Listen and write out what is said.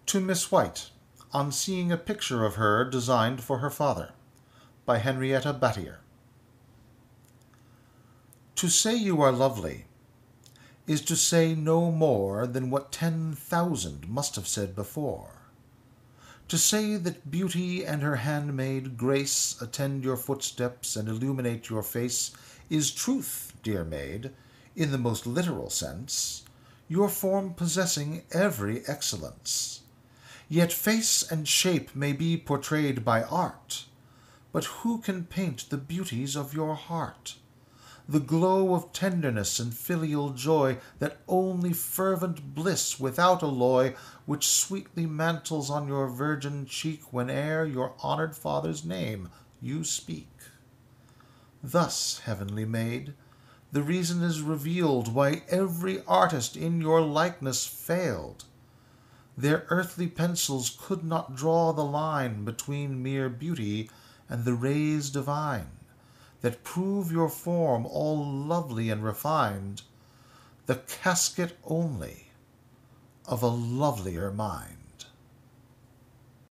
To Miss White, on seeing a picture of her designed for her father, by Henrietta Battier. To say you are lovely is to say no more than what 10,000 must have said before. To say that beauty and her handmaid Grace attend your footsteps and illuminate your face is truth, dear maid, in the most literal sense, your form possessing every excellence. Yet face and shape may be portrayed by art, but who can paint the beauties of your heart? The glow of tenderness and filial joy, that only fervent bliss without alloy, which sweetly mantles on your virgin cheek whene'er your honored father's name you speak. Thus, heavenly maid, the reason is revealed why every artist in your likeness failed. Their earthly pencils could not draw the line between mere beauty and the rays divine that prove your form all lovely and refined, the casket only of a lovelier mind.